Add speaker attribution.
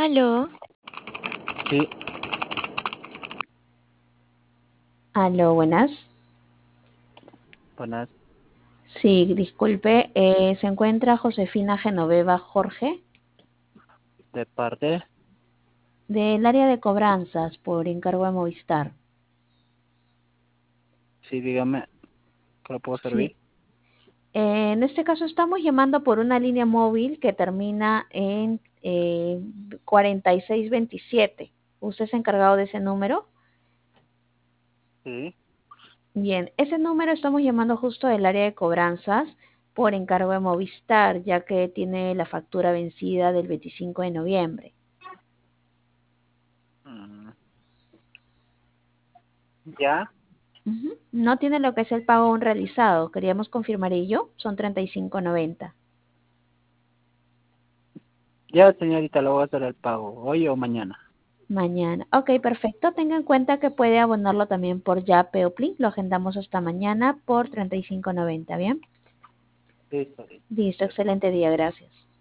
Speaker 1: Aló,
Speaker 2: Sí,
Speaker 1: aló, buenas.
Speaker 2: buenas,
Speaker 1: Sí, disculpe, ¿se encuentra Josefina Genoveva Jorge
Speaker 2: de parte,
Speaker 1: del área de cobranzas por encargo de Movistar?
Speaker 2: sí, dígame, ¿qué le puedo servir?
Speaker 1: Sí, en este caso estamos llamando por una línea móvil que termina en 4627. ¿Usted es encargado de ese número?
Speaker 2: Sí,
Speaker 1: Bien, ese número estamos llamando justo del área de cobranzas por encargo de Movistar, ya que tiene la factura vencida del 25 de noviembre.
Speaker 2: mm, ya,
Speaker 1: Ujú. No tiene lo que es el pago aún realizado. Queríamos confirmar ello. Son 35.90.
Speaker 2: ya señorita, le voy a hacer el pago, hoy o mañana.
Speaker 1: Mañana. Ok, perfecto. Tenga en cuenta que puede abonarlo también por Yape o Plin. Lo agendamos hasta mañana por 35.90. ¿Bien?
Speaker 2: Listo,
Speaker 1: Listo,
Speaker 2: gracias.
Speaker 1: excelente día. Gracias.